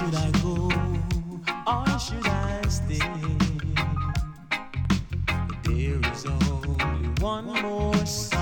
should I go or should I stay? There is only one more side.